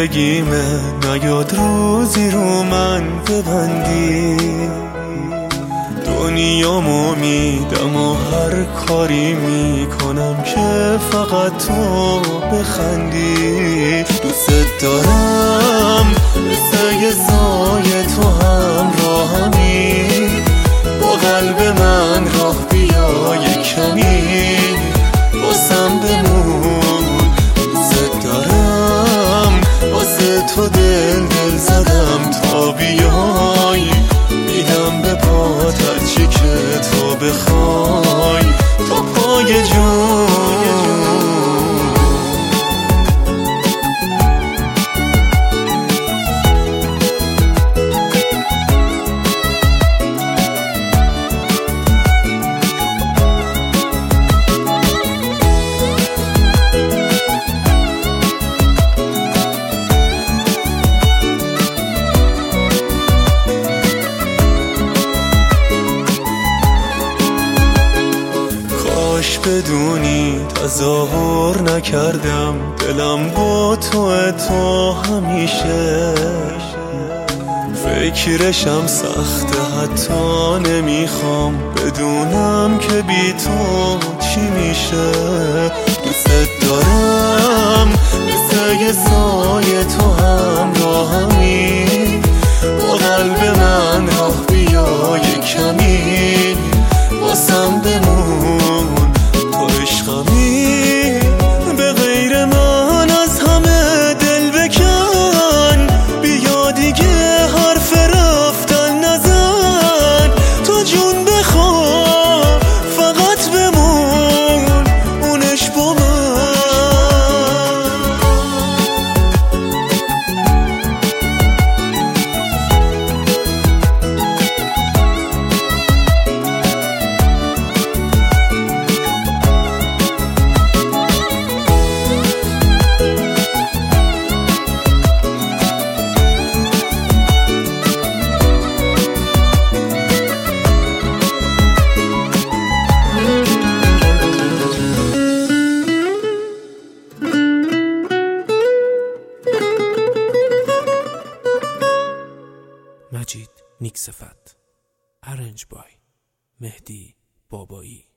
زندگیمه نیاد روزی رو من ببندی، دنیامو میدم و هر کاری میکنم که فقط تو بخندی. دوست دارم مثل یه سایه تو همراهمی، با قلب من راه بیا یک کمی باسم بمون. دوست دارم واسه تو دل زدم تا بیای، میدم به پات هرچی که تو بخوای تا پای جون. کاش بدونی تظاهر نکردم، دلم با تو همیشه. فکرشم سخته حتی نمیخوام بدونم که بی تو چی میشه. دوست دارم مثل یه سایه تو همراهمی، با قلب من راه بیا یک کمی باسم بمون. تو عشقمی به غیر من از همه دل بکن، بیا دیگه حرف رفتن نزن. تو جون بخواه فقط بمون اونش با من. مجید نیک صفت، ارنج بای مهدی بابایی.